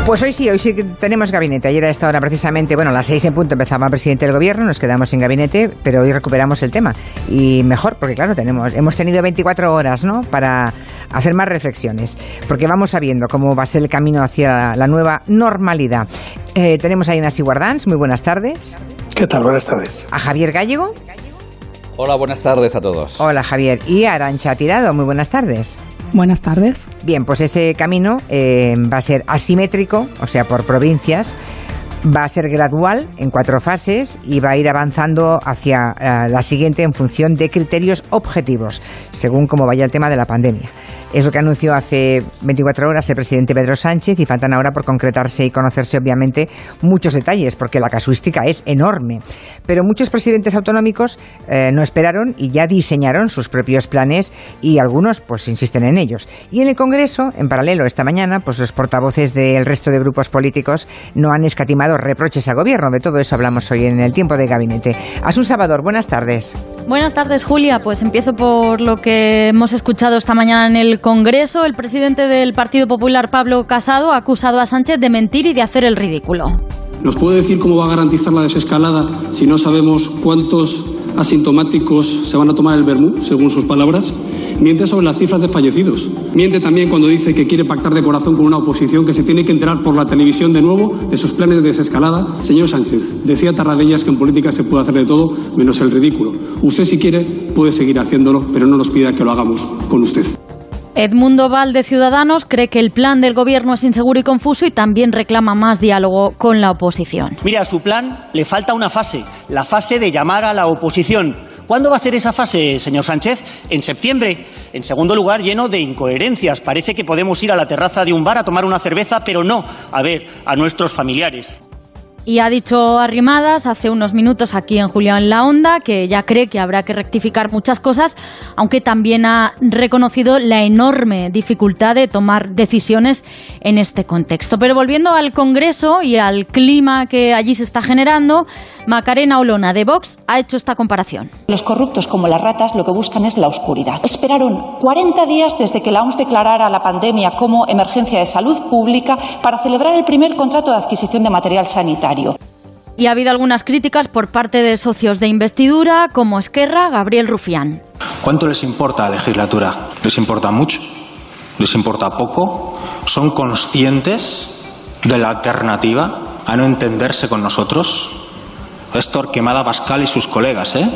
Pues hoy sí que tenemos gabinete. Ayer a esta hora precisamente, a las 6 en punto empezaba el presidente del gobierno, nos quedamos sin gabinete, pero hoy recuperamos el tema. Y mejor, porque claro, hemos tenido 24 horas, ¿no?, para hacer más reflexiones, porque vamos sabiendo cómo va a ser el camino hacia la nueva normalidad. Tenemos a Ignasi Guardans, muy buenas tardes. ¿Qué tal? Buenas tardes. A Javier Gallego. Hola, buenas tardes a todos. Hola, Javier. Y a Arantxa Tirado, muy buenas tardes. Buenas tardes. Bien, pues ese camino va a ser asimétrico, o sea, por provincias, va a ser gradual en 4 fases y va a ir avanzando hacia la siguiente en función de criterios objetivos, según cómo vaya el tema de la pandemia. Es lo que anunció hace 24 horas el presidente Pedro Sánchez y faltan ahora por concretarse y conocerse obviamente muchos detalles porque la casuística es enorme. Pero muchos presidentes autonómicos no esperaron y ya diseñaron sus propios planes y algunos pues insisten en ellos. Y en el Congreso, en paralelo esta mañana, pues los portavoces del resto de grupos políticos no han escatimado reproches al gobierno. De todo eso hablamos hoy en el tiempo de gabinete. Asun Salvador, buenas tardes. Buenas tardes, Julia. Pues empiezo por lo que hemos escuchado esta mañana en el Congreso. El presidente del Partido Popular, Pablo Casado, ha acusado a Sánchez de mentir y de hacer el ridículo. ¿Nos puede decir cómo va a garantizar la desescalada si no sabemos cuántos asintomáticos se van a tomar el vermú, según sus palabras? Miente sobre las cifras de fallecidos. Miente también cuando dice que quiere pactar de corazón con una oposición que se tiene que enterar por la televisión de nuevo de sus planes de desescalada. Señor Sánchez, decía Tarradellas que en política se puede hacer de todo menos el ridículo. Usted, si quiere, puede seguir haciéndolo, pero no nos pida que lo hagamos con usted. Edmundo Val, de Ciudadanos, cree que el plan del gobierno es inseguro y confuso y también reclama más diálogo con la oposición. Mire, a su plan le falta una fase, la fase de llamar a la oposición. ¿Cuándo va a ser esa fase, señor Sánchez? En septiembre. En segundo lugar, lleno de incoherencias. Parece que podemos ir a la terraza de un bar a tomar una cerveza, pero no a ver a nuestros familiares. Y ha dicho Arrimadas hace unos minutos aquí en Julia en la Onda que ya cree que habrá que rectificar muchas cosas, aunque también ha reconocido la enorme dificultad de tomar decisiones en este contexto. Pero volviendo al Congreso y al clima que allí se está generando, Macarena Olona, de Vox, ha hecho esta comparación. Los corruptos, como las ratas, lo que buscan es la oscuridad. Esperaron 40 días desde que la OMS declarara la pandemia como emergencia de salud pública para celebrar el primer contrato de adquisición de material sanitario. Y ha habido algunas críticas por parte de socios de investidura, como Esquerra, Gabriel Rufián. ¿Cuánto les importa la legislatura? ¿Les importa mucho? ¿Les importa poco? ¿Son conscientes de la alternativa a no entenderse con nosotros? Es Torquemada Pascal y sus colegas, ¿eh?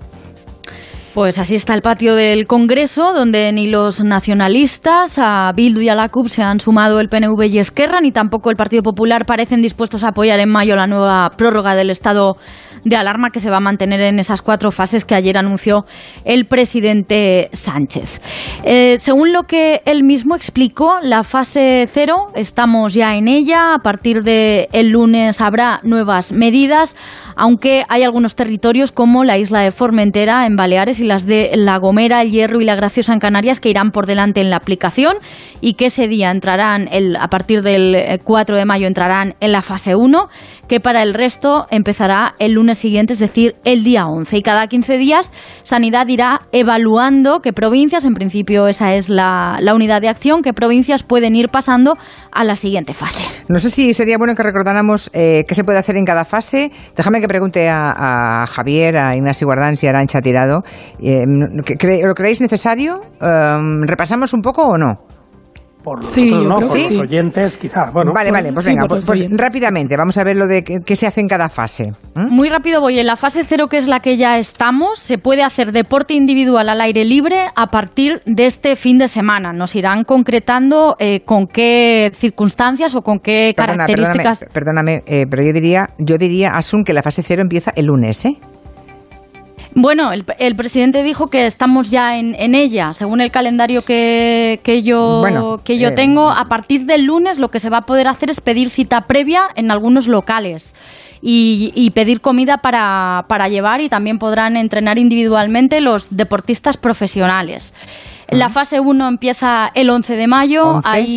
Pues así está el patio del Congreso, donde ni los nacionalistas, a Bildu y a la CUP se han sumado el PNV y Esquerra, ni tampoco el Partido Popular parecen dispuestos a apoyar en mayo la nueva prórroga del estado de alarma que se va a mantener en esas 4 fases que ayer anunció el presidente Sánchez. Según lo que él mismo explicó, la fase 0, estamos ya en ella, a partir del lunes habrá nuevas medidas, aunque hay algunos territorios como la isla de Formentera en Baleares y las de La Gomera, El Hierro y La Graciosa en Canarias que irán por delante en la aplicación y que ese día entrarán, a partir del 4 de mayo entrarán en la fase 1, que para el resto empezará el lunes siguiente, es decir, el día 11. Y cada 15 días Sanidad irá evaluando qué provincias, en principio esa es la unidad de acción, qué provincias pueden ir pasando a la siguiente fase. No sé si sería bueno que recordáramos qué se puede hacer en cada fase. Déjame que pregunte a Javier, a Ignasi Guardans y a Arantxa Tirado. ¿Lo creéis necesario? ¿Repasamos un poco o no? Por nosotros no, por los oyentes quizás. Bueno, vale, pues sí, venga, pues rápidamente, vamos a ver lo de qué se hace en cada fase. Muy rápido voy. En la fase 0, que es la que ya estamos, se puede hacer deporte individual al aire libre a partir de este fin de semana. Nos irán concretando con qué circunstancias o con qué características. Perdóname, pero yo diría, Asun, que la fase 0 empieza el lunes, ¿eh? Bueno, el presidente dijo que estamos ya en ella. Según el calendario que yo tengo, a partir del lunes lo que se va a poder hacer es pedir cita previa en algunos locales y pedir comida para llevar, y también podrán entrenar individualmente los deportistas profesionales. La fase 1 empieza el 11 de mayo. 11, ahí sí.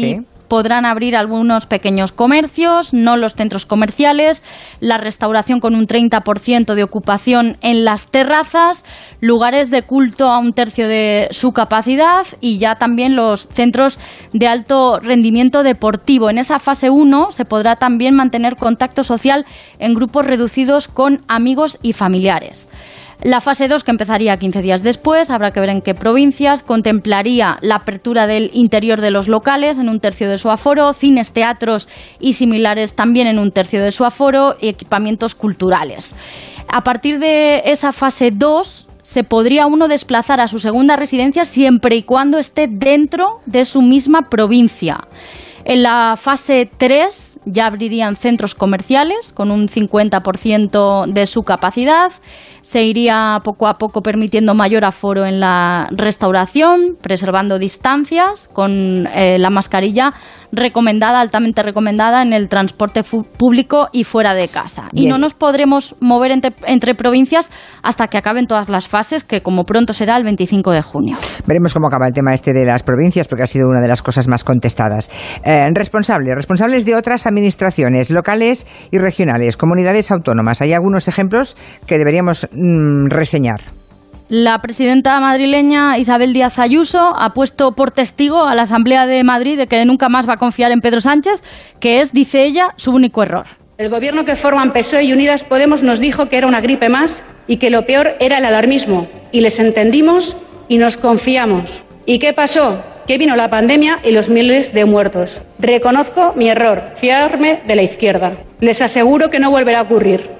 podrán abrir algunos pequeños comercios, no los centros comerciales, la restauración con un 30% de ocupación en las terrazas, lugares de culto a un tercio de su capacidad y ya también los centros de alto rendimiento deportivo. En esa fase 1 se podrá también mantener contacto social en grupos reducidos con amigos y familiares. La fase 2, que empezaría 15 días después, habrá que ver en qué provincias, contemplaría la apertura del interior de los locales en un tercio de su aforo, cines, teatros y similares también en un tercio de su aforo y equipamientos culturales. A partir de esa fase 2 se podría uno desplazar a su segunda residencia siempre y cuando esté dentro de su misma provincia. En la fase 3 ya abrirían centros comerciales con un 50% de su capacidad. Se iría poco a poco permitiendo mayor aforo en la restauración, preservando distancias con la mascarilla recomendada, altamente recomendada en el transporte público y fuera de casa. Bien. Y no nos podremos mover entre provincias hasta que acaben todas las fases, que como pronto será el 25 de junio. Veremos cómo acaba el tema de las provincias, porque ha sido una de las cosas más contestadas. Responsables de otras administraciones locales y regionales, comunidades autónomas. Hay algunos ejemplos que deberíamos reseñar. La presidenta madrileña Isabel Díaz Ayuso ha puesto por testigo a la Asamblea de Madrid de que nunca más va a confiar en Pedro Sánchez, que es, dice ella, su único error. El gobierno que forman PSOE y Unidas Podemos nos dijo que era una gripe más y que lo peor era el alarmismo. Y les entendimos y nos confiamos. ¿Y qué pasó? Que vino la pandemia y los miles de muertos. Reconozco mi error, fiarme de la izquierda. Les aseguro que no volverá a ocurrir.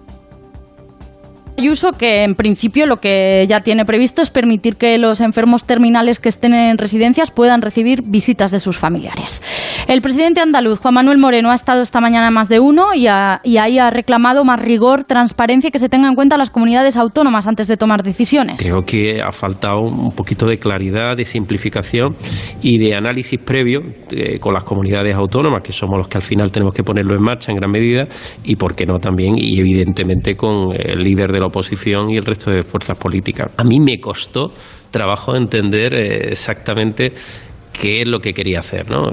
Ayuso, que en principio lo que ya tiene previsto es permitir que los enfermos terminales que estén en residencias puedan recibir visitas de sus familiares. El presidente andaluz, Juan Manuel Moreno, ha estado esta mañana en Más de Uno y ahí ha reclamado más rigor, transparencia y que se tengan en cuenta las comunidades autónomas antes de tomar decisiones. Creo que ha faltado un poquito de claridad, de simplificación y de análisis previo con las comunidades autónomas, que somos los que al final tenemos que ponerlo en marcha en gran medida, y por qué no también, y evidentemente con el líder de la oposición y el resto de fuerzas políticas. A mí me costó trabajo entender exactamente qué es lo que quería hacer, ¿no?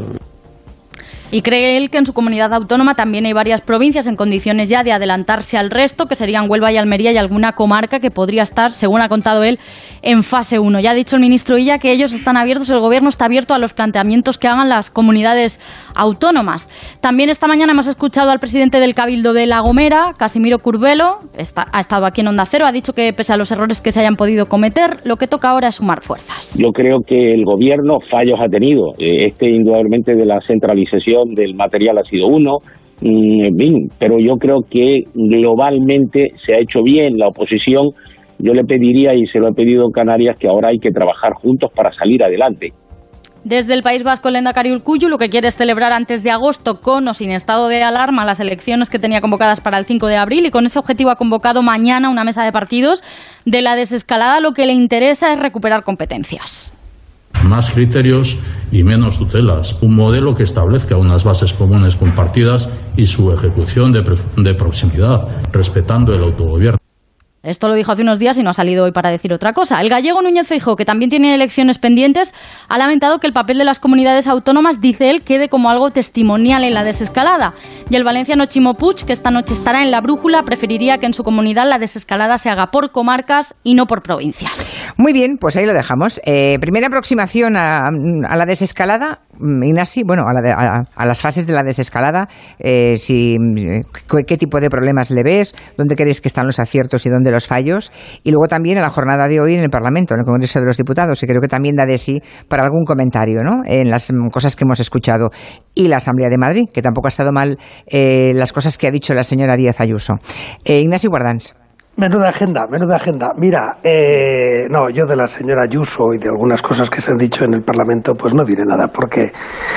Y cree él que en su comunidad autónoma también hay varias provincias en condiciones ya de adelantarse al resto, que serían Huelva y Almería, y alguna comarca que podría estar, según ha contado él, en fase 1. Ya ha dicho el ministro Illa que ellos están abiertos, el gobierno está abierto a los planteamientos que hagan las comunidades autónomas. También esta mañana hemos escuchado al presidente del Cabildo de La Gomera, Casimiro Curbelo, ha estado aquí en Onda Cero, ha dicho que pese a los errores que se hayan podido cometer, lo que toca ahora es sumar fuerzas. Yo creo que el gobierno fallos ha tenido. Indudablemente de la centralización del material ha sido uno, pero yo creo que globalmente se ha hecho bien. La oposición, yo le pediría, y se lo he pedido en Canarias, que ahora hay que trabajar juntos para salir adelante. Desde el País Vasco, el lehendakari Urkullu lo que quiere es celebrar antes de agosto, con o sin estado de alarma, las elecciones que tenía convocadas para el 5 de abril, y con ese objetivo ha convocado mañana una mesa de partidos de la desescalada. Lo que le interesa es recuperar competencias. Más criterios y menos tutelas. Un modelo que establezca unas bases comunes compartidas y su ejecución de proximidad, respetando el autogobierno. Esto lo dijo hace unos días y no ha salido hoy para decir otra cosa. El gallego Núñez Feijóo, que también tiene elecciones pendientes, ha lamentado que el papel de las comunidades autónomas, dice él, quede como algo testimonial en la desescalada. Y el valenciano Chimo Puig, que esta noche estará en la brújula, preferiría que en su comunidad la desescalada se haga por comarcas y no por provincias. Muy bien, pues ahí lo dejamos. Primera aproximación a la desescalada, Ignasi, bueno, a las fases de la desescalada, qué tipo de problemas le ves, dónde crees que están los aciertos y dónde los fallos, y luego también a la jornada de hoy en el Parlamento, en el Congreso de los Diputados, que creo que también da de sí para algún comentario, ¿no?, en las cosas que hemos escuchado, y la Asamblea de Madrid, que tampoco ha estado mal las cosas que ha dicho la señora Díaz Ayuso. Ignacio Guardans. Menuda agenda. Mira, yo de la señora Ayuso y de algunas cosas que se han dicho en el Parlamento, pues no diré nada, porque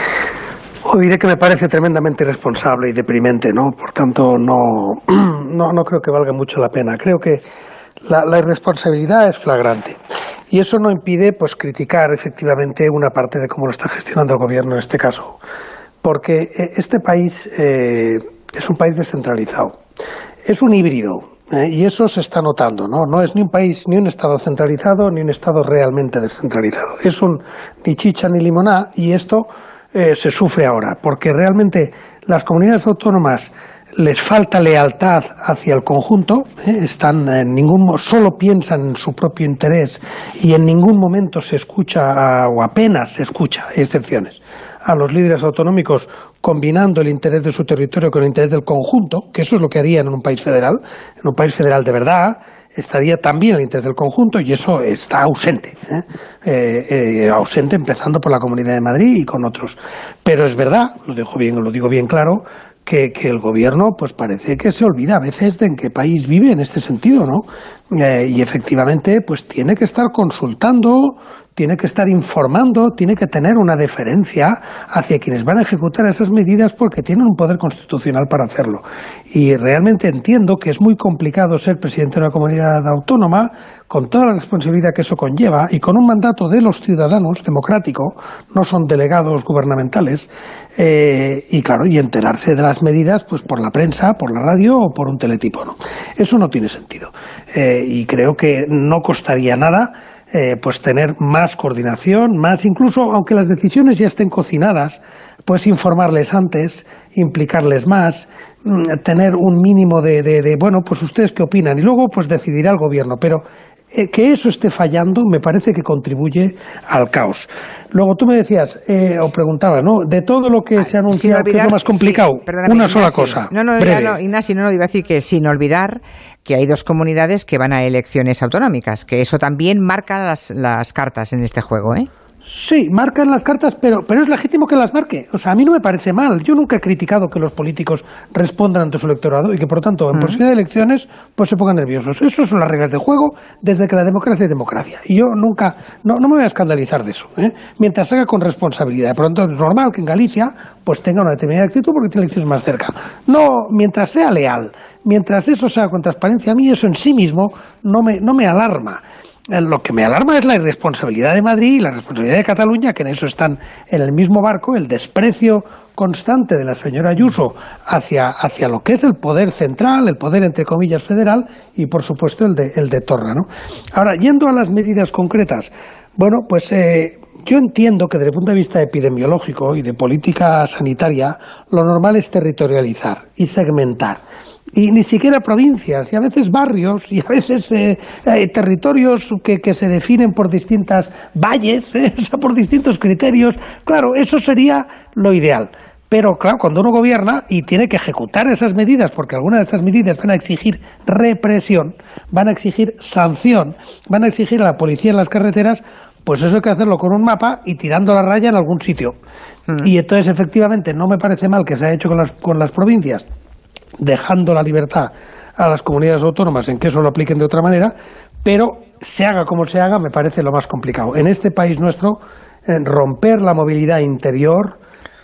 o diré que me parece tremendamente irresponsable y deprimente, ¿no? Por tanto, no creo que valga mucho la pena. Creo que la irresponsabilidad es flagrante. Y eso no impide, pues, criticar efectivamente una parte de cómo lo está gestionando el gobierno en este caso. Porque este país es un país descentralizado. Es un híbrido. Y eso se está notando, ¿no? No es ni un país, ni un Estado centralizado, ni un Estado realmente descentralizado. Es un ni chicha ni limoná, y esto se sufre ahora, porque realmente las comunidades autónomas les falta lealtad hacia el conjunto, solo piensan en su propio interés y en ningún momento se escucha, o apenas se escucha, hay excepciones, a los líderes autonómicos combinando el interés de su territorio con el interés del conjunto, que eso es lo que harían en un país federal. En un país federal de verdad estaría también el interés del conjunto y eso está ausente, ausente empezando por la Comunidad de Madrid y con otros. Pero es verdad, lo digo bien claro, que el gobierno pues parece que se olvida a veces de en qué país vive en este sentido, ¿no? Y efectivamente pues tiene que estar consultando, tiene que estar informando, tiene que tener una deferencia hacia quienes van a ejecutar esas medidas porque tienen un poder constitucional para hacerlo. Y realmente entiendo que es muy complicado ser presidente de una comunidad autónoma con toda la responsabilidad que eso conlleva y con un mandato de los ciudadanos democrático, no son delegados gubernamentales, y claro, y enterarse de las medidas pues por la prensa, por la radio o por un teletipo, ¿no? Eso no tiene sentido. Y creo que no costaría nada pues tener más coordinación, más incluso, aunque las decisiones ya estén cocinadas, pues informarles antes, implicarles más, tener un mínimo de bueno, pues ustedes qué opinan y luego pues decidirá el gobierno, pero que eso esté fallando me parece que contribuye al caos. Luego tú me decías, o preguntabas, ¿no? De todo lo que se ha anunciado, ¿qué es lo más complicado? Sí, una sola cosa. No, Ignacio, iba a decir que sin olvidar que hay 2 comunidades que van a elecciones autonómicas, que eso también marca las cartas en este juego, ¿eh? Sí, marcan las cartas, pero es legítimo que las marque. O sea, a mí no me parece mal. Yo nunca he criticado que los políticos respondan ante su electorado y que, por tanto, en proximidad de elecciones, pues se pongan nerviosos. Esas son las reglas de juego desde que la democracia es democracia. Y yo nunca, no me voy a escandalizar de eso, ¿eh? Mientras se haga con responsabilidad. Por lo tanto, es normal que en Galicia, pues tenga una determinada actitud porque tiene elecciones más cerca. No, mientras sea leal, mientras eso sea con transparencia, a mí eso en sí mismo no me alarma. Lo que me alarma es la irresponsabilidad de Madrid y la responsabilidad de Cataluña, que en eso están en el mismo barco, el desprecio constante de la señora Ayuso hacia lo que es el poder central, el poder entre comillas federal y por supuesto el de Torra, ¿no? Ahora, yendo a las medidas concretas, bueno, pues yo entiendo que desde el punto de vista epidemiológico y de política sanitaria, lo normal es territorializar y segmentar. Y ni siquiera provincias, y a veces barrios, y a veces territorios que se definen por distintas valles, o sea, por distintos criterios. Claro, eso sería lo ideal. Pero claro, cuando uno gobierna y tiene que ejecutar esas medidas, porque algunas de estas medidas van a exigir represión, van a exigir sanción, van a exigir a la policía en las carreteras, pues eso hay que hacerlo con un mapa y tirando la raya en algún sitio. Y entonces, efectivamente, no me parece mal que se haya hecho con las provincias, dejando la libertad a las comunidades autónomas en que eso lo apliquen de otra manera, pero se haga como se haga, me parece lo más complicado. En este país nuestro, romper la movilidad interior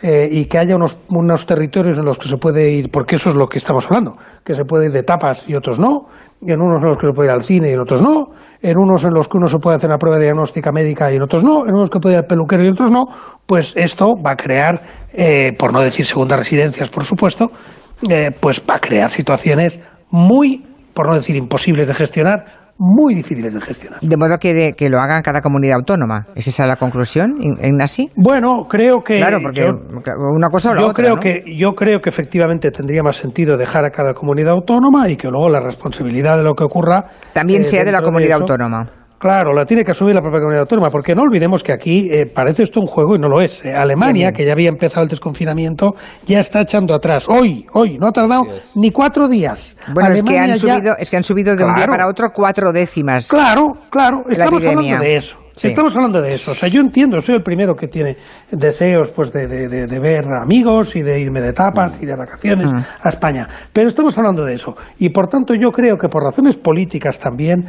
y que haya unos territorios en los que se puede ir, porque eso es lo que estamos hablando, que se puede ir de tapas y otros no, en unos en los que se puede ir al cine y en otros no, en unos en los que uno se puede hacer una prueba de diagnóstica médica y en otros no, en unos que puede ir al peluquero y en otros no, pues esto va a crear, por no decir segundas residencias, por supuesto, pues va a crear situaciones muy, por no decir imposibles de gestionar, muy difíciles de gestionar. De modo que lo haga cada comunidad autónoma. ¿Es esa la conclusión, Ignasi? Bueno, creo que... Claro, porque una cosa o la otra, ¿no? Yo creo que efectivamente tendría más sentido dejar a cada comunidad autónoma y que luego la responsabilidad de lo que ocurra... También sea de la comunidad autónoma. Claro, la tiene que asumir la propia comunidad autónoma, porque no olvidemos que aquí parece esto un juego y no lo es. Alemania, que ya había empezado el desconfinamiento, ya está echando atrás. Hoy, no ha tardado ni 4 días. Bueno, es que han subido de un día para otro 4 décimas. Claro, estamos hablando de eso. Sí. Estamos hablando de eso. O sea, yo entiendo, soy el primero que tiene deseos pues de ver amigos y de irme de tapas y de vacaciones a España. Pero estamos hablando de eso. Y por tanto yo creo que por razones políticas también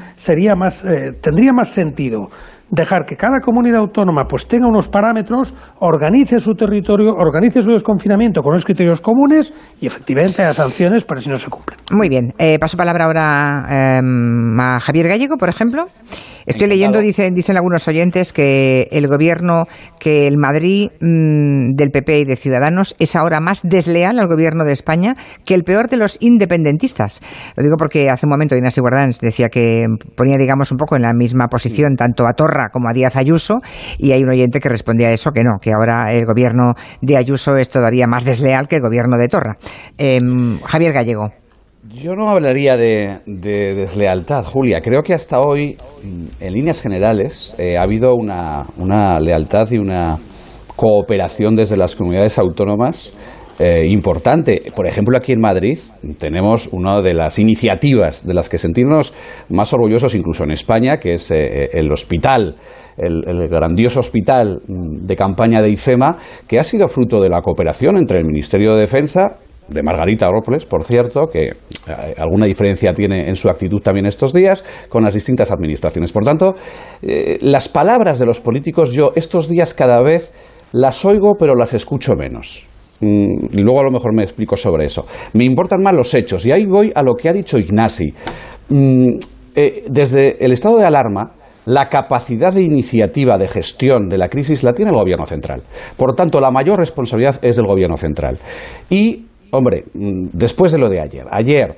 tendría más sentido dejar que cada comunidad autónoma pues tenga unos parámetros, organice su territorio, organice su desconfinamiento con unos criterios comunes y efectivamente haya sanciones para si no se cumplen. Muy bien. Paso palabra ahora a Javier Gallego, por ejemplo. Estoy leyendo, dicen algunos oyentes que el gobierno, que el Madrid del PP y de Ciudadanos es ahora más desleal al gobierno de España que el peor de los independentistas. Lo digo porque hace un momento Ignacio Guardans decía que ponía, digamos, un poco en la misma posición tanto a Torra Torra como a Díaz Ayuso, y hay un oyente que respondía a eso que no, que ahora el gobierno de Ayuso es todavía más desleal que el gobierno de Torra. Javier Gallego. Yo no hablaría de deslealtad, Julia. Creo que hasta hoy, en líneas generales, ha habido una lealtad y una cooperación desde las comunidades autónomas importante. Por ejemplo, aquí en Madrid tenemos una de las iniciativas de las que sentirnos más orgullosos incluso en España, que es el hospital, el grandioso hospital de campaña de IFEMA, que ha sido fruto de la cooperación entre el Ministerio de Defensa, de Margarita Robles, por cierto, que alguna diferencia tiene en su actitud también estos días, con las distintas administraciones. Por tanto, las palabras de los políticos yo estos días cada vez las oigo, pero las escucho menos. Y luego a lo mejor me explico sobre eso. Me importan más los hechos, y ahí voy a lo que ha dicho Ignasi. Desde el estado de alarma, la capacidad de iniciativa, de gestión de la crisis la tiene el Gobierno central. Por tanto, la mayor responsabilidad es del Gobierno central. Y, hombre, después de lo de ayer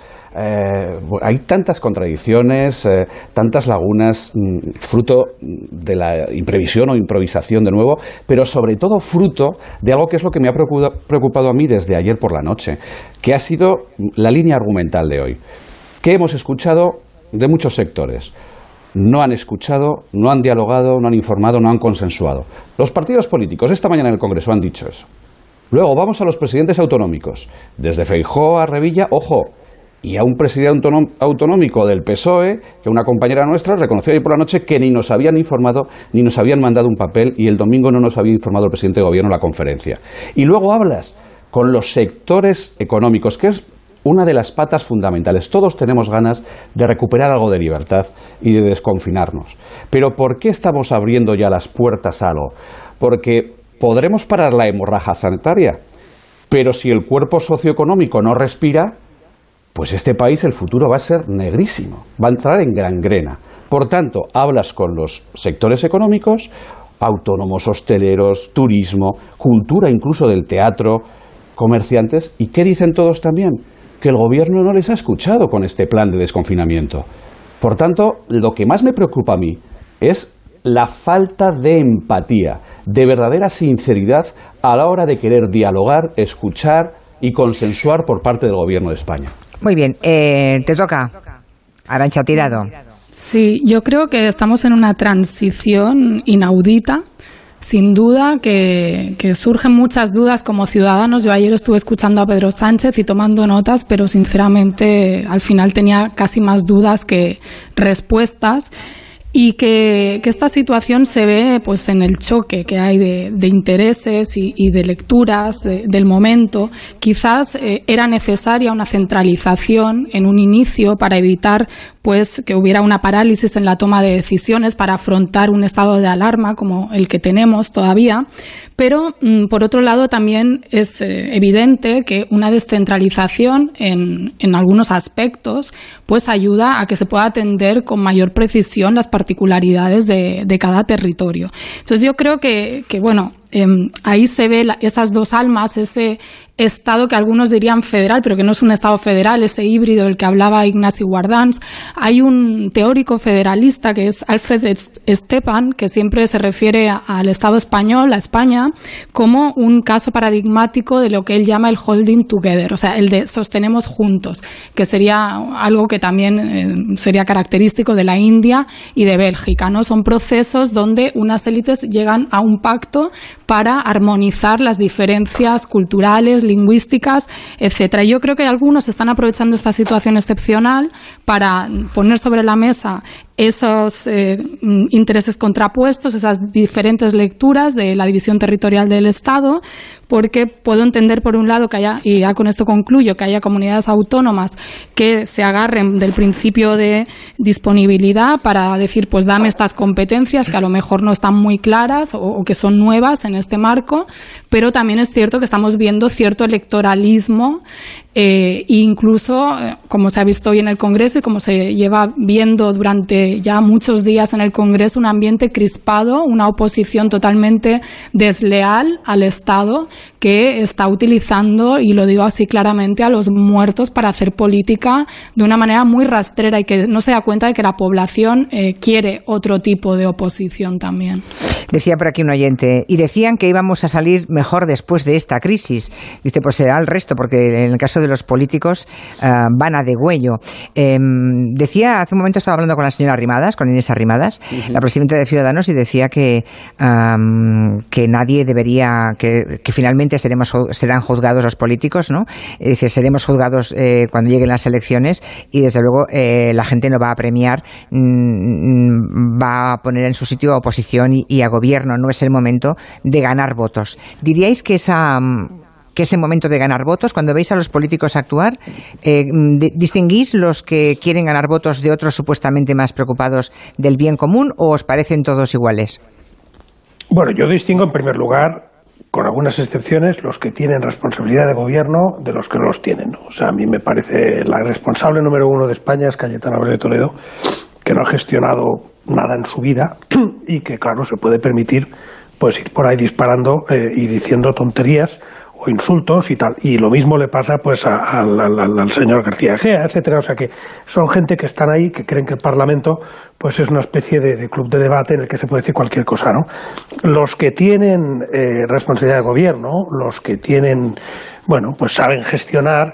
hay tantas contradicciones, tantas lagunas, fruto de la imprevisión o improvisación de nuevo, pero sobre todo fruto de algo que es lo que me ha preocupado a mí desde ayer por la noche, que ha sido la línea argumental de hoy, que hemos escuchado de muchos sectores. No han escuchado, no han dialogado, no han informado, no han consensuado. Los partidos políticos esta mañana en el Congreso han dicho eso. Luego vamos a los presidentes autonómicos, desde Feijóo a Revilla, ojo, y a un presidente autonómico del PSOE, que una compañera nuestra reconoció ayer por la noche que ni nos habían informado, ni nos habían mandado un papel, y el domingo no nos había informado el presidente de Gobierno en la conferencia. Y luego hablas con los sectores económicos, que es una de las patas fundamentales. Todos tenemos ganas de recuperar algo de libertad y de desconfinarnos. Pero ¿por qué estamos abriendo ya las puertas a algo? Porque podremos parar la hemorragia sanitaria, pero si el cuerpo socioeconómico no respira, pues este país, el futuro va a ser negrísimo, va a entrar en gangrena. Por tanto, hablas con los sectores económicos, autónomos, hosteleros, turismo, cultura incluso del teatro, comerciantes, ¿y qué dicen todos también? Que el Gobierno no les ha escuchado con este plan de desconfinamiento. Por tanto, lo que más me preocupa a mí es la falta de empatía, de verdadera sinceridad a la hora de querer dialogar, escuchar y consensuar por parte del Gobierno de España. Muy bien, te toca, Arantxa Tirado. Sí, yo creo que estamos en una transición inaudita. Sin duda que surgen muchas dudas como ciudadanos. Yo ayer estuve escuchando a Pedro Sánchez y tomando notas, pero sinceramente al final tenía casi más dudas que respuestas. Y que esta situación se ve pues en el choque que hay de intereses y de lecturas del momento. Quizás era necesaria una centralización en un inicio para evitar pues que hubiera una parálisis en la toma de decisiones, para afrontar un estado de alarma como el que tenemos todavía. Pero, por otro lado, también es evidente que una descentralización en algunos aspectos pues ayuda a que se pueda atender con mayor precisión las particularidades de cada territorio. Entonces yo creo que bueno, ahí se ve esas dos almas, ese Estado que algunos dirían federal, pero que no es un Estado federal, ese híbrido del que hablaba Ignasi Guardans. Hay un teórico federalista que es Alfred Stepan, que siempre se refiere al Estado español, a España, como un caso paradigmático de lo que él llama el holding together, o sea, el de sostenemos juntos, que sería algo que también sería característico de la India y de Bélgica, ¿no? Son procesos donde unas élites llegan a un pacto para armonizar las diferencias culturales, lingüísticas, etcétera. Yo creo que algunos están aprovechando esta situación excepcional para poner sobre la mesa esos intereses contrapuestos, esas diferentes lecturas de la división territorial del Estado, porque puedo entender por un lado que haya, y ya con esto concluyo, que haya comunidades autónomas que se agarren del principio de disponibilidad para decir, pues dame estas competencias que a lo mejor no están muy claras o que son nuevas en este marco, pero también es cierto que estamos viendo cierto electoralismo e incluso, como se ha visto hoy en el Congreso y como se lleva viendo durante ya muchos días en el Congreso, un ambiente crispado, una oposición totalmente desleal al Estado, que está utilizando, y lo digo así claramente, a los muertos para hacer política de una manera muy rastrera y que no se da cuenta de que la población quiere otro tipo de oposición también. Decía por aquí un oyente, y decían que íbamos a salir mejor después de esta crisis. Dice, pues será el resto, porque en el caso de los políticos van a degüello. Decía, hace un momento estaba hablando con la señora Arrimadas, con Inés Arrimadas, la presidenta de Ciudadanos, y decía que nadie debería, que finalmente serán juzgados los políticos, ¿no? Dice, seremos juzgados cuando lleguen las elecciones, y desde luego la gente no va a premiar, va a poner en su sitio a oposición y a gobierno. No es el momento de ganar votos. ¿Diríais que ese momento de ganar votos, cuando veis a los políticos actuar, distinguís los que quieren ganar votos de otros supuestamente más preocupados del bien común, o os parecen todos iguales? Bueno, yo distingo en primer lugar, con algunas excepciones, los que tienen responsabilidad de gobierno de los que no los tienen, ¿no? O sea, a mí me parece la responsable número uno de España es Cayetana Álvarez de Toledo, que no ha gestionado nada en su vida y que, claro, se puede permitir pues ir por ahí disparando y diciendo tonterías o insultos y tal. Y lo mismo le pasa pues al señor García Egea, etcétera. O sea que son gente que están ahí, que creen que el Parlamento pues es una especie de club de debate en el que se puede decir cualquier cosa, ¿no? Los que tienen responsabilidad de gobierno, los que tienen, bueno, pues saben gestionar,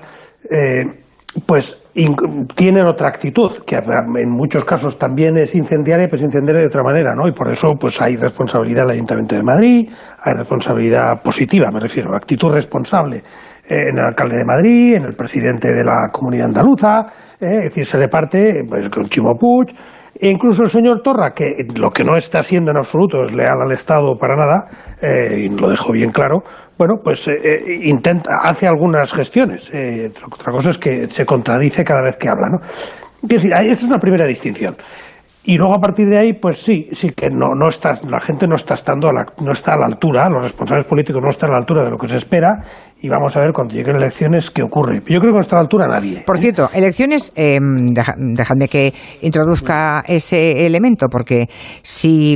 pues tienen otra actitud, que en muchos casos también es incendiaria, pero es incendiaria de otra manera, ¿no? Y por eso pues hay responsabilidad del Ayuntamiento de Madrid, hay responsabilidad positiva, me refiero, actitud responsable en el alcalde de Madrid, en el presidente de la Comunidad Andaluza, es decir, se reparte pues, con Ximo Puig, e incluso el señor Torra, que lo que no está haciendo en absoluto es leal al Estado para nada, y lo dejo bien claro, bueno, pues hace algunas gestiones. Otra cosa es que se contradice cada vez que habla, ¿no? Es decir, esa es una primera distinción. Y luego a partir de ahí, pues sí que no está, la gente no está a la altura, los responsables políticos no están a la altura de lo que se espera, y vamos a ver cuando lleguen elecciones qué ocurre. Yo creo que no está a la altura nadie. Por cierto, elecciones, dejadme que introduzca ese elemento, porque si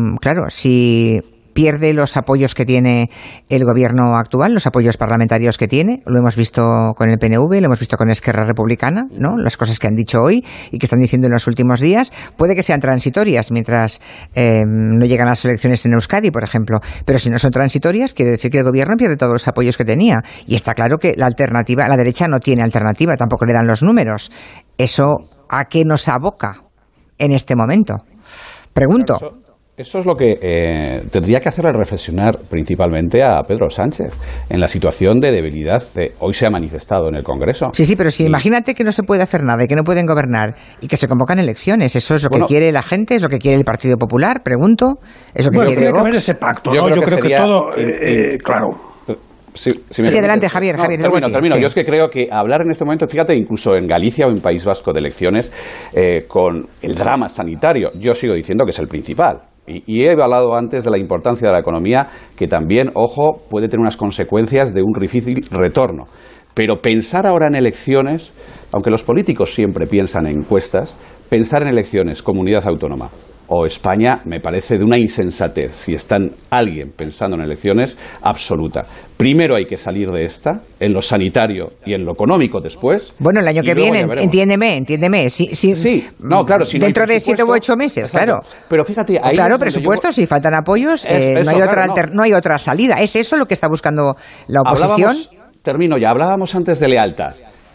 pierde los apoyos que tiene el gobierno actual, los apoyos parlamentarios que tiene. Lo hemos visto con el PNV, lo hemos visto con Esquerra Republicana, ¿no? Las cosas que han dicho hoy y que están diciendo en los últimos días, puede que sean transitorias mientras no llegan las elecciones en Euskadi, por ejemplo. Pero si no son transitorias, quiere decir que el gobierno pierde todos los apoyos que tenía. Y está claro que la derecha no tiene alternativa, tampoco le dan los números. ¿Eso a qué nos aboca en este momento? Pregunto. Eso es lo que tendría que hacerle reflexionar principalmente a Pedro Sánchez en la situación de debilidad que hoy se ha manifestado en el Congreso. Sí, pero imagínate que no se puede hacer nada y que no pueden gobernar y que se convocan elecciones. ¿Eso es lo que quiere la gente? ¿Es lo que quiere el Partido Popular? Pregunto. ¿Es lo que quiere tiene Vox? que haber ese pacto, yo ¿no? creo que sería, todo, claro. Sí, adelante, Javier. Termino. Sí. Yo es que creo que hablar en este momento, fíjate, incluso en Galicia o en País Vasco de elecciones, con el drama sanitario, yo sigo diciendo que es el principal. Y he hablado antes de la importancia de la economía, que también, ojo, puede tener unas consecuencias de un difícil retorno. Pero pensar ahora en elecciones, aunque los políticos siempre piensan en encuestas, pensar en elecciones, comunidad autónoma o España, me parece de una insensatez. Si está alguien pensando en elecciones, absoluta. Primero hay que salir de esta, en lo sanitario y en lo económico después. Bueno, el año que viene, entiéndeme. Sí, no, claro. Si dentro no hay de 7 u 8 meses, exacto. Claro. Pero fíjate, ahí claro, presupuestos, si faltan apoyos, no hay otra salida. ¿Es eso lo que está buscando la oposición? Hablábamos antes de lealtad.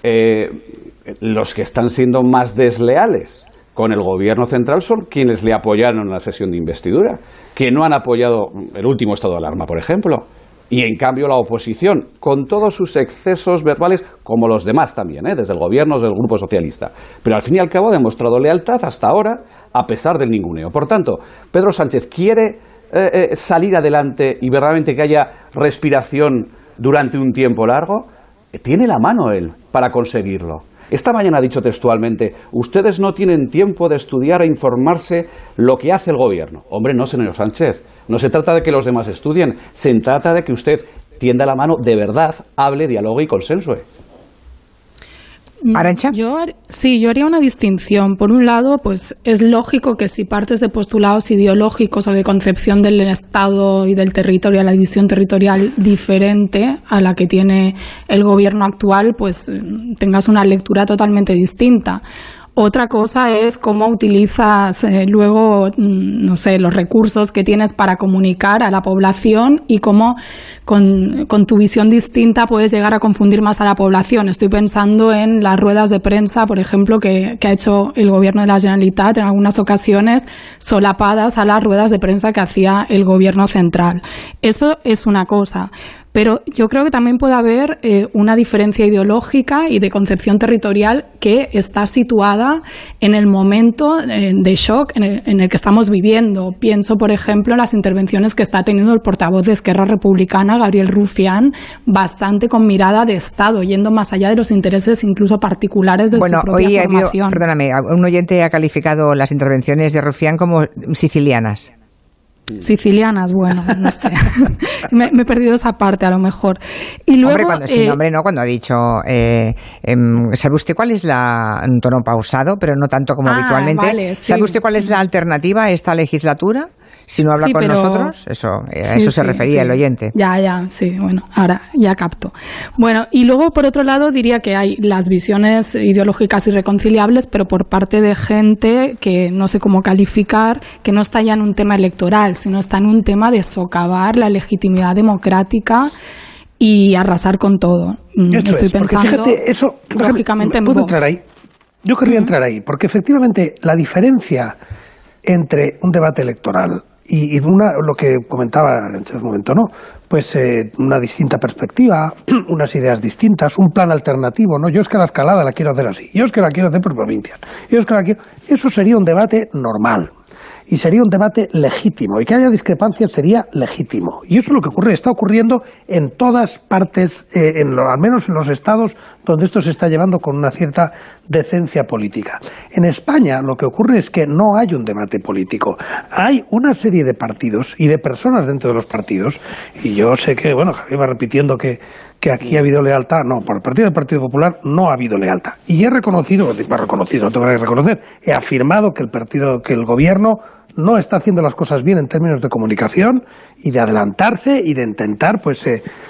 Los que están siendo más desleales con el gobierno central son quienes le apoyaron en la sesión de investidura, que no han apoyado el último estado de alarma, por ejemplo. Y en cambio la oposición, con todos sus excesos verbales, como los demás también, desde el gobierno, desde el Grupo Socialista. Pero al fin y al cabo ha demostrado lealtad hasta ahora, a pesar del ninguneo. Por tanto, Pedro Sánchez quiere salir adelante y verdaderamente que haya respiración durante un tiempo largo. Tiene la mano él para conseguirlo. Esta mañana ha dicho textualmente, ustedes no tienen tiempo de estudiar e informarse lo que hace el gobierno. Hombre, no, señor Sánchez, no se trata de que los demás estudien, se trata de que usted tienda la mano de verdad, hable, dialogue y consensue. ¿Arantxa? Yo haría una distinción. Por un lado, pues es lógico que si partes de postulados ideológicos o de concepción del Estado y del territorio, a la división territorial diferente a la que tiene el gobierno actual, pues tengas una lectura totalmente distinta. Otra cosa es cómo utilizas luego, no sé, los recursos que tienes para comunicar a la población y cómo con tu visión distinta puedes llegar a confundir más a la población. Estoy pensando en las ruedas de prensa, por ejemplo, que ha hecho el gobierno de la Generalitat en algunas ocasiones solapadas a las ruedas de prensa que hacía el gobierno central. Eso es una cosa. Pero yo creo que también puede haber una diferencia ideológica y de concepción territorial que está situada en el momento de shock en el que estamos viviendo. Pienso, por ejemplo, en las intervenciones que está teniendo el portavoz de Esquerra Republicana, Gabriel Rufián, bastante con mirada de Estado, yendo más allá de los intereses incluso particulares de su propia formación. Perdóname, un oyente ha calificado las intervenciones de Rufián como sicilianas. Sicilianas, bueno, no sé. me he perdido esa parte a lo mejor. Y luego, cuando ha dicho, ¿sabe usted cuál es un tono pausado, pero no tanto como habitualmente? Vale, sí. ¿Sabe usted cuál es la alternativa a esta legislatura? Si no habla con nosotros, a eso se refería el oyente. Ya, sí, bueno, ahora ya capto. Bueno, y luego por otro lado diría que hay las visiones ideológicas irreconciliables, pero por parte de gente que no sé cómo calificar, que no está ya en un tema electoral, sino está en un tema de socavar la legitimidad democrática y arrasar con todo. Estoy pensando, fíjate, eso, lógicamente, en Vox. Yo querría entrar ahí, porque efectivamente la diferencia entre un debate electoral y lo que comentaba en ese momento, ¿no? Pues una distinta perspectiva, unas ideas distintas, un plan alternativo, ¿no? Yo es que la escalada la quiero hacer así, yo es que la quiero hacer por provincias, eso sería un debate normal. Y sería un debate legítimo, y que haya discrepancias sería legítimo. Y eso es lo que ocurre, está ocurriendo en todas partes, al menos en los estados donde esto se está llevando con una cierta decencia política. En España lo que ocurre es que no hay un debate político. Hay una serie de partidos y de personas dentro de los partidos, y yo sé que, bueno, Javier va repitiendo que aquí ha habido lealtad. No, por el Partido del Partido Popular no ha habido lealtad. Y he reconocido, no tengo que reconocer, he afirmado que el gobierno no está haciendo las cosas bien en términos de comunicación y de adelantarse y de intentar pues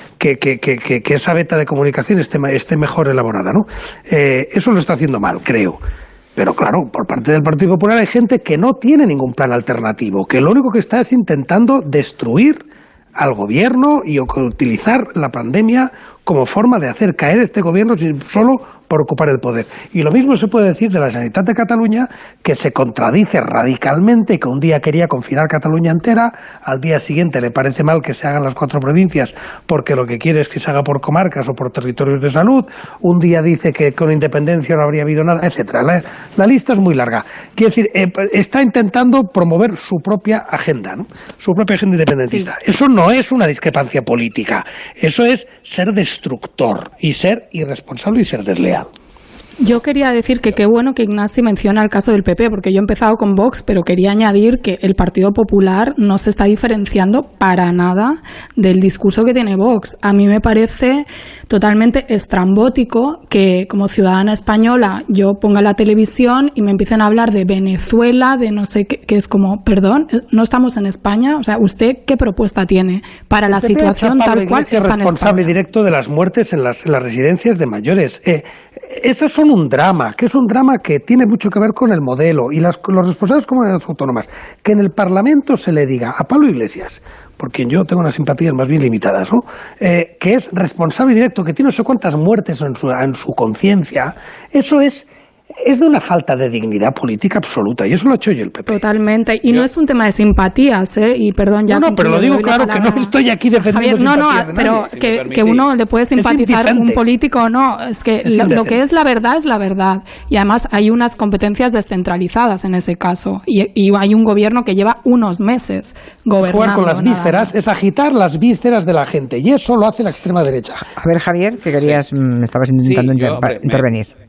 que esa beta de comunicación esté mejor elaborada, ¿no? Eso lo está haciendo mal, creo. Pero claro, por parte del Partido Popular hay gente que no tiene ningún plan alternativo, que lo único que está es intentando destruir al gobierno y utilizar la pandemia como forma de hacer caer este gobierno solo por ocupar el poder. Y lo mismo se puede decir de la Generalitat de Cataluña, que se contradice radicalmente, que un día quería confinar Cataluña entera, al día siguiente le parece mal que se hagan las 4 provincias porque lo que quiere es que se haga por comarcas o por territorios de salud, un día dice que con independencia no habría habido nada, etcétera. La lista es muy larga. Quiere decir, está intentando promover su propia agenda, ¿no? Su propia agenda independentista. Sí. Eso no es una discrepancia política, eso es ser destructor y ser irresponsable y ser desleal. Yo quería decir que qué bueno que Ignasi menciona el caso del PP, porque yo he empezado con Vox, pero quería añadir que el Partido Popular no se está diferenciando para nada del discurso que tiene Vox. A mí me parece totalmente estrambótico que como ciudadana española yo ponga la televisión y me empiecen a hablar de Venezuela, de no sé qué, que es como, perdón, no estamos en España. O sea, ¿usted qué propuesta tiene para la situación tal cual está en España? Es responsable directo de las muertes en las residencias de mayores. Esos son un drama, que es un drama que tiene mucho que ver con el modelo y los responsables comunidades autónomas. Que en el Parlamento se le diga a Pablo Iglesias, por quien yo tengo unas simpatías más bien limitadas, ¿no? Que es responsable directo, que tiene no sé cuántas muertes en su conciencia, eso es de una falta de dignidad política absoluta, y eso lo ha hecho yo el PP. Totalmente, y no es un tema de simpatías, y perdón ya... No, pero lo digo claro, que no estoy aquí defendiendo simpatías de nadie. Pero que uno le puede simpatizar a un político o no, es que lo que es la verdad, y además hay unas competencias descentralizadas en ese caso, y hay un gobierno que lleva unos meses gobernando. Jugar con las vísceras es agitar las vísceras de la gente, y eso lo hace la extrema derecha. A ver, Javier, que querías, estabas intentando intervenir.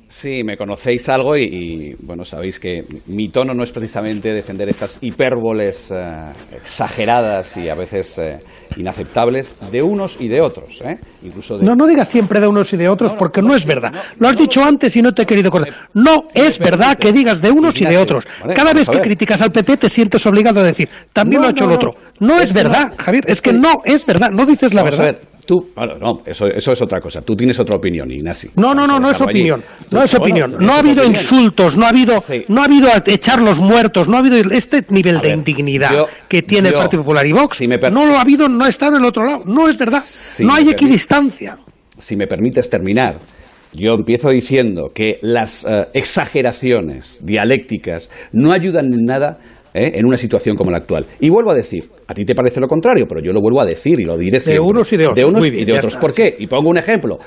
Sí, me conocéis algo y bueno, sabéis que mi tono no es precisamente defender estas hipérboles exageradas y a veces inaceptables de unos y de otros, incluso de... No digas siempre de unos y de otros, porque no es verdad. Lo has dicho antes y no te he querido corregir. No es verdad que digas de unos y de otros. Cada vez que criticas al PP te sientes obligado a decir, también lo ha hecho el otro. No es verdad, Javier, es que no es verdad, no dices la verdad. Eso es otra cosa. Tú tienes otra opinión, Ignasi. No es opinión. No es opinión. No ha habido insultos, no ha habido echar los muertos, no ha habido este nivel de indignidad que tiene el Partido Popular y Vox. No lo ha habido, no está en el otro lado. No es verdad. No hay equidistancia. Si me permites terminar, yo empiezo diciendo que las exageraciones dialécticas no ayudan en nada en una situación como la actual. Y vuelvo a decir, a ti te parece lo contrario, pero yo lo vuelvo a decir y lo diré siempre. De unos y de otros. De unos y de otros. ¿Por qué? Y pongo un ejemplo.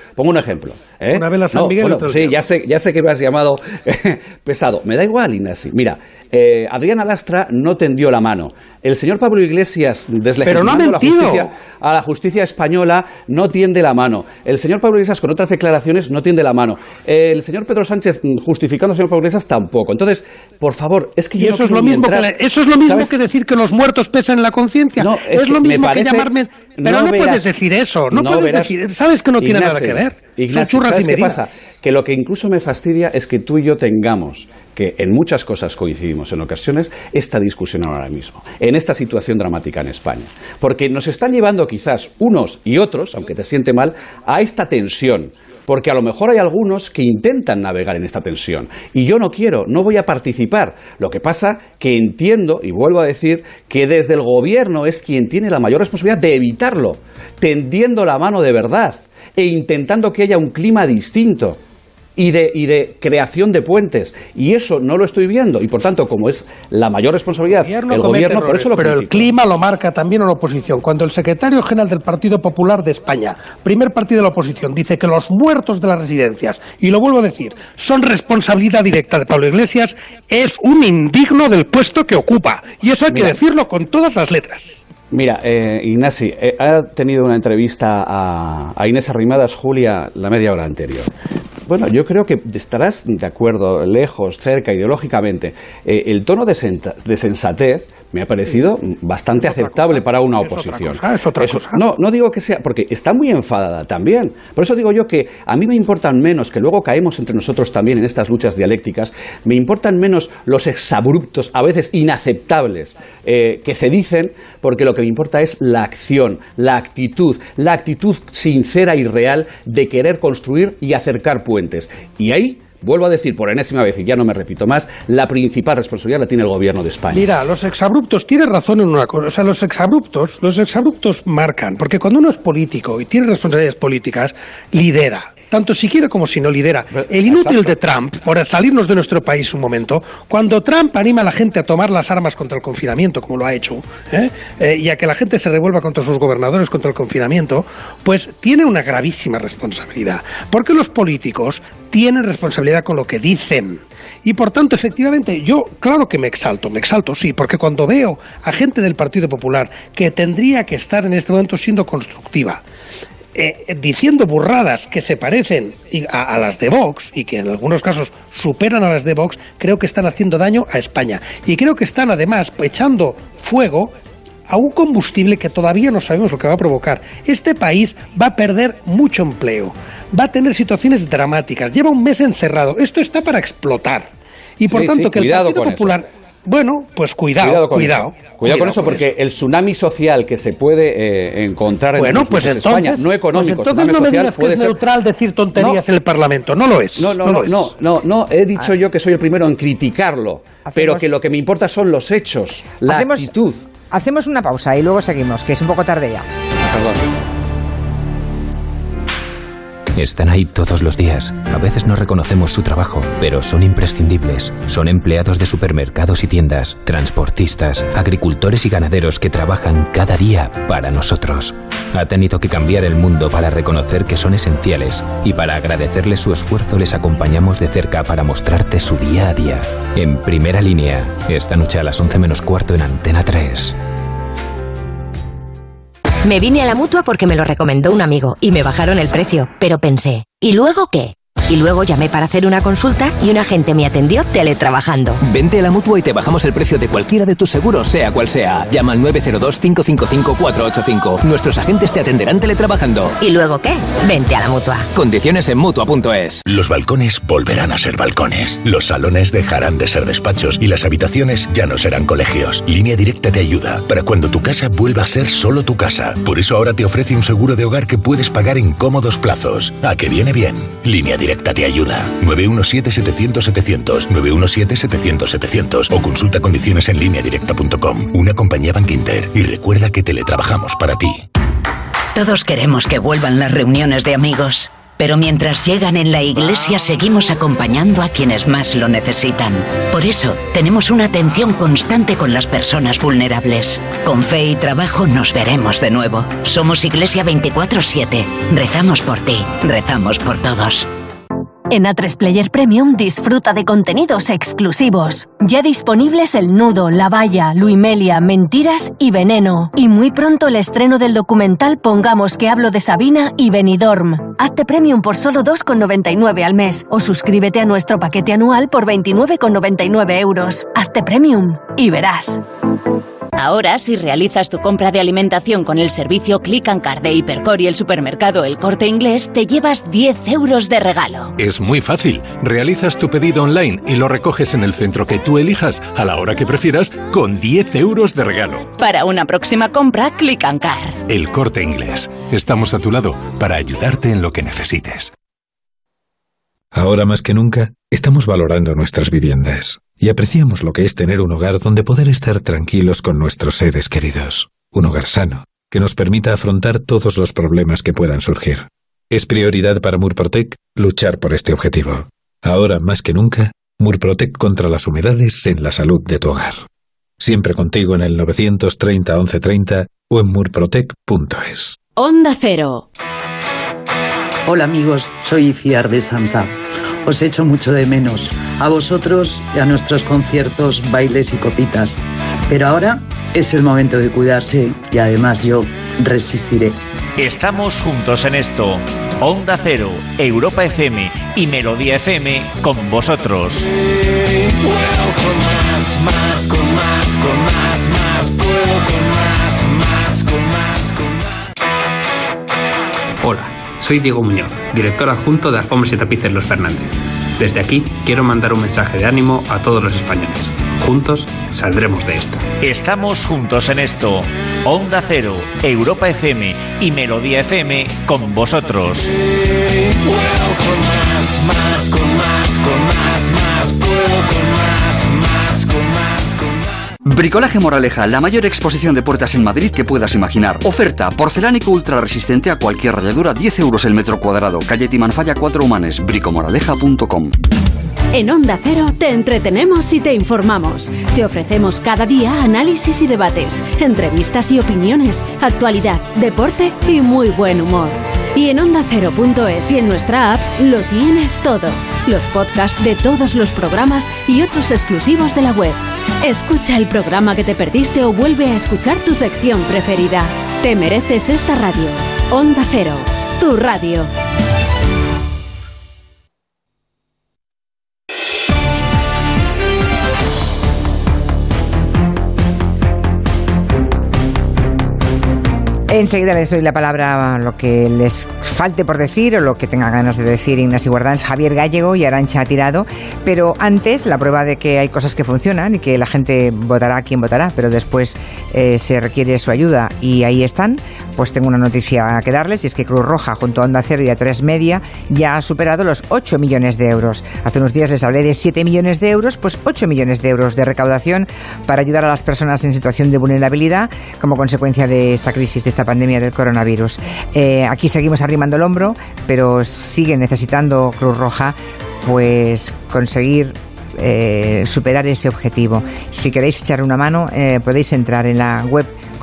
Una vez la San Miguel, bueno, sí, ya sé que me has llamado pesado. Me da igual, Ignasi. Mira, Adriana Lastra no tendió la mano. El señor Pablo Iglesias, deslegitimando a la justicia española, no tiende la mano. El señor Pablo Iglesias, con otras declaraciones, no tiende la mano. El señor Pedro Sánchez, justificando al señor Pablo Iglesias, tampoco. Entonces, por favor, es que yo eso es lo mismo que decir que los muertos pesan en la conciencia. No, es lo mismo que llamarme... Pero no puedes decir eso. No puedes decir... Sabes que no tiene nada que ver. Son churras y medidas. ¿Qué pasa? Que lo que incluso me fastidia es que tú y yo tengamos, que en muchas cosas coincidimos en ocasiones, esta discusión ahora mismo, en esta situación dramática en España. Porque nos están llevando quizás unos y otros, aunque te siente mal, a esta tensión. Porque a lo mejor hay algunos que intentan navegar en esta tensión. Y yo no quiero, no voy a participar. Lo que pasa que entiendo, y vuelvo a decir, que desde el gobierno es quien tiene la mayor responsabilidad de evitarlo, tendiendo la mano de verdad e intentando que haya un clima distinto y de creación de puentes. Y eso no lo estoy viendo. Y por tanto, como es la mayor responsabilidad el gobierno, por eso lo critico. Pero el clima lo marca también la oposición. Cuando el secretario general del Partido Popular de España, primer partido de la oposición, dice que los muertos de las residencias, y lo vuelvo a decir, son responsabilidad directa de Pablo Iglesias, es un indigno del puesto que ocupa. Y eso hay que decirlo con todas las letras. Mira, Ignasi, ha tenido una entrevista a Inés Arrimadas, Julia, la media hora anterior. Bueno, yo creo que estarás de acuerdo, lejos, cerca, ideológicamente. El tono de sensatez me ha parecido bastante aceptable para una oposición. Es otra cosa. No digo que sea, porque está muy enfadada también. Por eso digo yo que a mí me importan menos, que luego caemos entre nosotros también en estas luchas dialécticas, me importan menos los exabruptos, a veces inaceptables, que se dicen, porque lo que me importa es la acción, la actitud sincera y real de querer construir y acercar puentes. Y ahí, vuelvo a decir por enésima vez, y ya no me repito más, la principal responsabilidad la tiene el gobierno de España. Mira, los exabruptos, tienes razón en una cosa, o sea, los exabruptos marcan, porque cuando uno es político y tiene responsabilidades políticas, lidera. Tanto si quiere como si no lidera. El inútil de Trump, por salirnos de nuestro país un momento, cuando Trump anima a la gente a tomar las armas contra el confinamiento, como lo ha hecho, y a que la gente se revuelva contra sus gobernadores contra el confinamiento, pues tiene una gravísima responsabilidad. Porque los políticos tienen responsabilidad con lo que dicen. Y por tanto, efectivamente, yo claro que me exalto, sí, porque cuando veo a gente del Partido Popular que tendría que estar en este momento siendo constructiva, diciendo burradas que se parecen a las de Vox y que en algunos casos superan a las de Vox, creo que están haciendo daño a España. Y creo que están además echando fuego a un combustible que todavía no sabemos lo que va a provocar. Este país va a perder mucho empleo, va a tener situaciones dramáticas, lleva un mes encerrado, esto está para explotar. Y por tanto que el Partido Popular... Bueno, pues cuidado con eso, porque el tsunami social que se puede encontrar en España, no económico, pues entonces no me digas que es neutral decir tonterías en el Parlamento, no lo es. No, he dicho yo que soy el primero en criticarlo, pero que lo que me importa son los hechos, la actitud. Hacemos una pausa y luego seguimos, que es un poco tarde ya. Perdón. Están ahí todos los días. A veces no reconocemos su trabajo, pero son imprescindibles. Son empleados de supermercados y tiendas, transportistas, agricultores y ganaderos que trabajan cada día para nosotros. Ha tenido que cambiar el mundo para reconocer que son esenciales y para agradecerles su esfuerzo les acompañamos de cerca para mostrarte su día a día. En Primera Línea, esta noche a las 11 menos cuarto en Antena 3. Me vine a la Mutua porque me lo recomendó un amigo y me bajaron el precio, pero pensé, ¿y luego qué? Y luego llamé para hacer una consulta y un agente me atendió teletrabajando. Vente a la Mutua y te bajamos el precio de cualquiera de tus seguros, sea cual sea. Llama al 902-555-485. Nuestros agentes te atenderán teletrabajando. ¿Y luego qué? Vente a la Mutua. Condiciones en Mutua.es. Los balcones volverán a ser balcones. Los salones dejarán de ser despachos y las habitaciones ya no serán colegios. Línea Directa te ayuda para cuando tu casa vuelva a ser solo tu casa. Por eso ahora te ofrece un seguro de hogar que puedes pagar en cómodos plazos. ¿A que viene bien? Línea Directa te ayuda. 917-700-700, 917-700-700 o consulta condiciones en lineadirecta.com. Una compañía Bankinter. Y recuerda que teletrabajamos para ti. Todos queremos que vuelvan las reuniones de amigos, pero mientras llegan en la iglesia seguimos acompañando a quienes más lo necesitan. Por eso, tenemos una atención constante con las personas vulnerables. Con fe y trabajo nos veremos de nuevo. Somos Iglesia 24/7. Rezamos por ti, rezamos por todos. En A3 Player Premium disfruta de contenidos exclusivos. Ya disponibles El Nudo, La Valla, Luimelia, Mentiras y Veneno. Y muy pronto el estreno del documental Pongamos que hablo de Sabina y Benidorm. Hazte Premium por solo 2,99 al mes o suscríbete a nuestro paquete anual por 29,99 euros. Hazte Premium y verás. Ahora, si realizas tu compra de alimentación con el servicio Click and Card de Hipercor y el supermercado El Corte Inglés, te llevas 10 euros de regalo. Es muy fácil. Realizas tu pedido online y lo recoges en el centro que tú elijas, a la hora que prefieras, con 10 euros de regalo. Para una próxima compra, Click and Card. El Corte Inglés. Estamos a tu lado para ayudarte en lo que necesites. Ahora más que nunca, estamos valorando nuestras viviendas y apreciamos lo que es tener un hogar donde poder estar tranquilos con nuestros seres queridos. Un hogar sano, que nos permita afrontar todos los problemas que puedan surgir. Es prioridad para Murprotec luchar por este objetivo. Ahora más que nunca, Murprotec contra las humedades en la salud de tu hogar. Siempre contigo en el 930 1130 o en murprotec.es. Onda Cero. Hola amigos, soy Iciar de Samsa. Os echo mucho de menos, a vosotros y a nuestros conciertos, bailes y copitas. Pero ahora es el momento de cuidarse y además yo resistiré. Estamos juntos en esto. Onda Cero, Europa FM y Melodía FM con vosotros. Puedo con más, con más, con más, puedo con más, con más, con más. Hola, soy Diego Muñoz, director adjunto de Alfombras y Tapices Los Fernández. Desde aquí quiero mandar un mensaje de ánimo a todos los españoles. Juntos saldremos de esta. Estamos juntos en esto. Onda Cero, Europa FM y Melodía FM con vosotros. Puedo con más, con más, con más, puedo con más, con más, con más. Bricolaje Moraleja, la mayor exposición de puertas en Madrid que puedas imaginar. Oferta, porcelánico ultra resistente a cualquier ralladura, 10 euros el metro cuadrado. Calle Timanfaya 4 Humanes, bricomoraleja.com. En Onda Cero te entretenemos y te informamos. Te ofrecemos cada día análisis y debates, entrevistas y opiniones, actualidad, deporte y muy buen humor. Y en OndaCero.es y en nuestra app lo tienes todo. Los podcasts de todos los programas y otros exclusivos de la web. Escucha el programa que te perdiste o vuelve a escuchar tu sección preferida. Te mereces esta radio. Onda Cero, tu radio. Enseguida les doy la palabra a lo que les falte por decir o lo que tenga ganas de decir Ignacio Guardans, Javier Gallego y Arantxa Tirado, pero antes la prueba de que hay cosas que funcionan y que la gente votará a quien votará, pero después se requiere su ayuda y ahí están. Pues tengo una noticia que darles y es que Cruz Roja junto a Onda Cero y a 3 Media ya ha superado los 8 millones de euros. Hace unos días les hablé de 7 millones de euros, pues 8 millones de euros de recaudación para ayudar a las personas en situación de vulnerabilidad como consecuencia de esta crisis, de esta pandemia del coronavirus. Aquí seguimos arrimando el hombro, pero sigue necesitando Cruz Roja pues conseguir superar ese objetivo. Si queréis echar una mano, podéis entrar en la web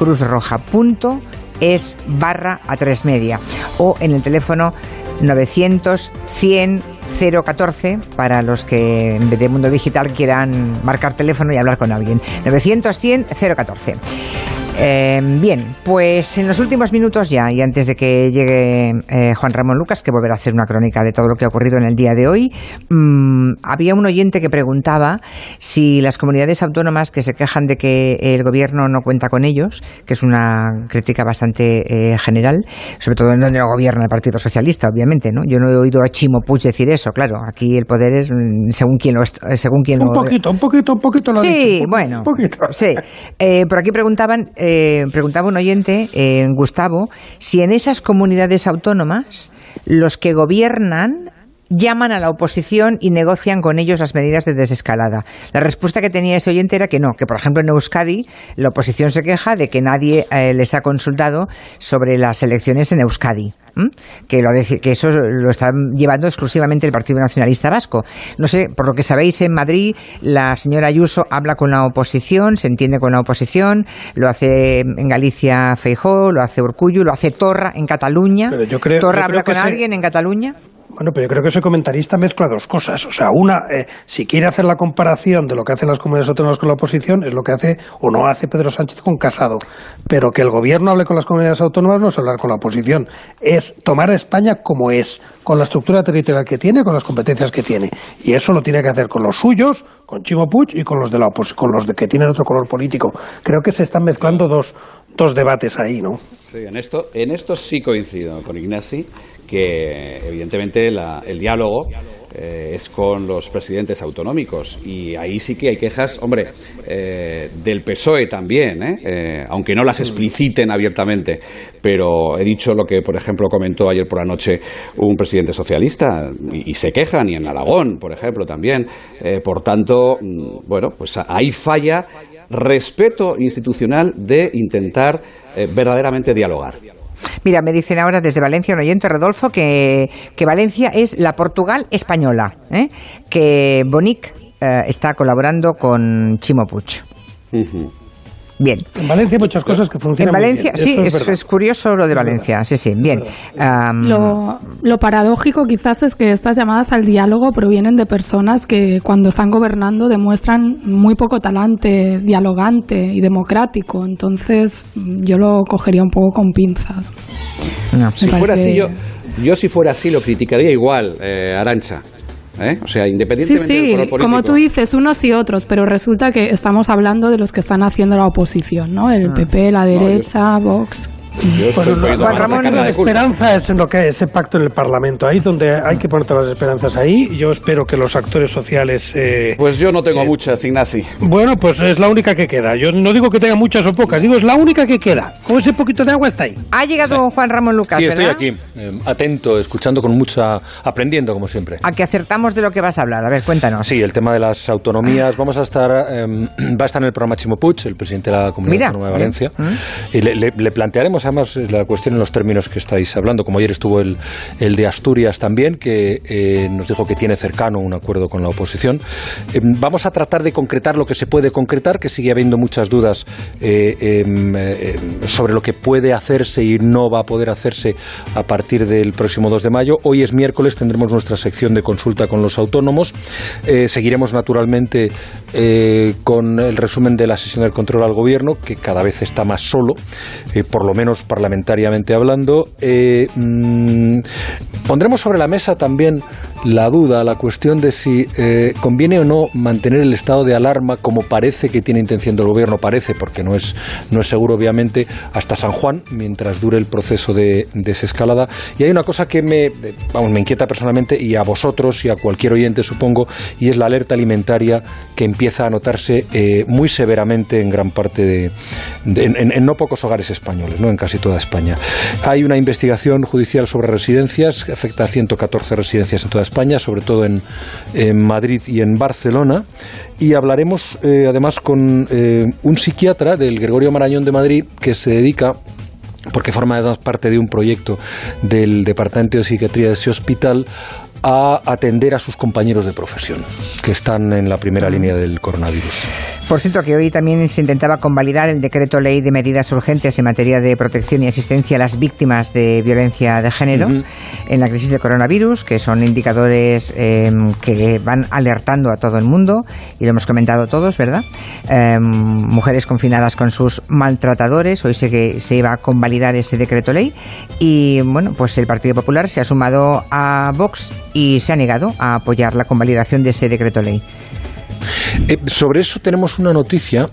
cruzroja.es/A3 Media o en el teléfono 900 100 014 para los que en vez de Mundo Digital quieran marcar teléfono y hablar con alguien. 900 100 014. Bien, pues en los últimos minutos ya, y antes de que llegue Juan Ramón Lucas, que volverá a hacer una crónica de todo lo que ha ocurrido en el día de hoy, había un oyente que preguntaba si las comunidades autónomas que se quejan de que el gobierno no cuenta con ellos, que es una crítica bastante general, sobre todo en donde no gobierna el Partido Socialista, obviamente, ¿no? Yo no he oído a Chimo Puig decir eso, claro, aquí el poder es según quien lo... Un poquito lo ha sí, dicho, bueno, poquito. Sí. Por aquí preguntaba un oyente, Gustavo, si en esas comunidades autónomas los que gobiernan llaman a la oposición y negocian con ellos las medidas de desescalada. La respuesta que tenía ese oyente era que no, que por ejemplo en Euskadi la oposición se queja de que nadie les ha consultado sobre las elecciones en Euskadi, que eso lo está llevando exclusivamente el Partido Nacionalista Vasco. No sé, por lo que sabéis, en Madrid la señora Ayuso habla con la oposición, se entiende con la oposición, lo hace en Galicia Feijóo, lo hace Urkullu, lo hace Torra en Cataluña. ¿Torra habla con alguien en Cataluña? Bueno, pero yo creo que ese comentarista mezcla dos cosas. O sea, una, si quiere hacer la comparación de lo que hacen las comunidades autónomas con la oposición, es lo que hace o no hace Pedro Sánchez con Casado. Pero que el gobierno hable con las comunidades autónomas no es hablar con la oposición. Es tomar a España como es, con la estructura territorial que tiene, con las competencias que tiene. Y eso lo tiene que hacer con los suyos, con Chimo Puig y con los de que tienen otro color político. Creo que se están mezclando dos debates ahí, ¿no? Sí, en esto sí coincido con Ignasi, que evidentemente el diálogo es con los presidentes autonómicos, y ahí sí que hay quejas, hombre, del PSOE también, aunque no las expliciten abiertamente, pero he dicho lo que, por ejemplo, comentó ayer por la noche un presidente socialista, y se quejan, y en Aragón, por ejemplo, también. Por tanto, bueno, pues ahí falla respeto institucional de intentar verdaderamente dialogar. Mira, me dicen ahora desde Valencia un oyente, Rodolfo, que Valencia es la Portugal española, que Bonic está colaborando con Chimo Puig. Bien. En Valencia hay muchas cosas que funcionan en Valencia, muy bien. Sí, es curioso lo de Valencia. Sí, bien. Lo paradójico quizás es que estas llamadas al diálogo provienen de personas que cuando están gobernando demuestran muy poco talante dialogante y democrático. Entonces yo lo cogería un poco con pinzas. No, si fuera así, yo si fuera así lo criticaría igual, Arantxa. O sea, independientemente del color político. Como tú dices, unos y otros, pero resulta que estamos hablando de los que están haciendo la oposición, ¿no? El PP, la derecha, Vox. Juan Ramón, la esperanza es en lo que es ese pacto en el Parlamento. Ahí es donde hay que poner todas las esperanzas ahí. Yo espero que los actores sociales... pues yo no tengo muchas, Ignasi. Bueno, pues es la única que queda. Yo no digo que tenga muchas o pocas, digo es la única que queda. Con ese poquito de agua está ahí. Ha llegado Juan Ramón Lucas, sí, ¿verdad? Estoy aquí, atento, escuchando con aprendiendo como siempre. A que acertamos de lo que vas a hablar. A ver, cuéntanos. Sí, el tema de las autonomías. Vamos a estar, va a estar en el programa Chimo Puig, el presidente de la Comunidad Autónoma de Valencia. Y le plantearemos además la cuestión en los términos que estáis hablando, como ayer estuvo el de Asturias también, que nos dijo que tiene cercano un acuerdo con la oposición. Vamos a tratar de concretar lo que se puede concretar, que sigue habiendo muchas dudas sobre lo que puede hacerse y no va a poder hacerse a partir del próximo 2 de mayo. Hoy es miércoles, tendremos nuestra sección de consulta con los autónomos. Seguiremos naturalmente con el resumen de la sesión del control al gobierno, que cada vez está más solo, por lo menos parlamentariamente hablando. Pondremos sobre la mesa también la duda, la cuestión de si conviene o no mantener el estado de alarma, como parece que tiene intención del gobierno, porque no es seguro, obviamente, hasta San Juan, mientras dure el proceso de desescalada. Y hay una cosa que me inquieta personalmente, y a vosotros y a cualquier oyente, supongo, y es la alerta alimentaria que empieza a notarse muy severamente en gran parte en no pocos hogares españoles, ¿no? En casi toda España. Hay una investigación judicial sobre residencias que afecta a 114 residencias en toda España, sobre todo en Madrid y en Barcelona, y hablaremos además con un psiquiatra del Gregorio Marañón de Madrid que se dedica, porque forma parte de un proyecto del Departamento de Psiquiatría de ese hospital, a atender a sus compañeros de profesión que están en la primera línea del coronavirus. Por cierto, que hoy también se intentaba convalidar el decreto ley de medidas urgentes en materia de protección y asistencia a las víctimas de violencia de género en la crisis del coronavirus, que son indicadores que van alertando a todo el mundo, y lo hemos comentado todos, ¿verdad? Mujeres confinadas con sus maltratadores. Hoy sé que se iba a convalidar ese decreto ley y, bueno, pues el Partido Popular se ha sumado a Vox y se ha negado a apoyar la convalidación de ese decreto ley. Sobre eso tenemos una noticia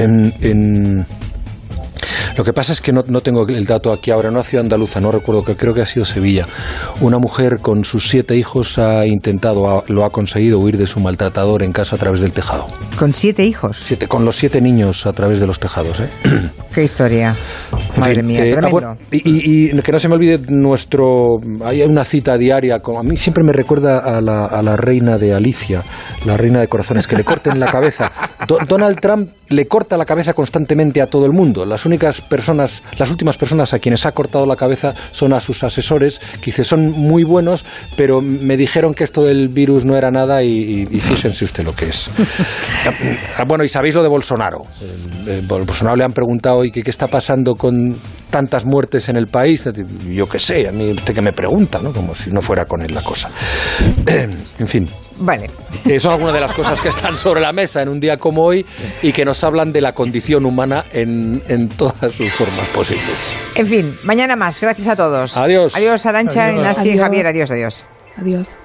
Lo que pasa es que no tengo el dato aquí ahora, no ha sido andaluza, no recuerdo, creo que ha sido Sevilla. Una mujer con sus 7 hijos lo ha conseguido huir de su maltratador en casa a través del tejado. ¿Con 7 hijos? Con los 7 niños a través de los tejados, ¿eh? Qué historia. Madre mía, tremendo. Bueno, y que no se me olvide hay una cita diaria, a mí siempre me recuerda a la reina de Alicia, la reina de corazones, que le corten la cabeza. Donald Trump le corta la cabeza constantemente a todo el mundo. Las últimas personas a quienes ha cortado la cabeza son a sus asesores, que dice, son muy buenos, pero me dijeron que esto del virus no era nada y fíjense usted lo que es. Bueno, y sabéis lo de Bolsonaro. Bolsonaro le han preguntado hoy qué está pasando con tantas muertes en el país. Yo qué sé, a mí usted que me pregunta, ¿no? Como si no fuera con él la cosa. En fin. Vale. Son algunas de las cosas que están sobre la mesa en un día como hoy y que nos hablan de la condición humana en todas sus formas posibles. En fin, mañana más. Gracias a todos. Adiós. Adiós, Arantxa, Ignacio y Adiós. Javier. Adiós, adiós. Adiós.